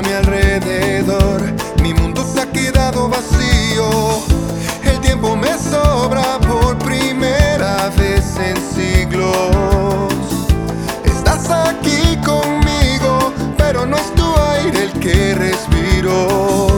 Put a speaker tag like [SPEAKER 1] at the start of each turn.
[SPEAKER 1] a mi alrededor, mi mundo se ha quedado vacío. El tiempo me sobra por primera vez en siglos. Estás aquí conmigo, pero no es tu aire el que respiro.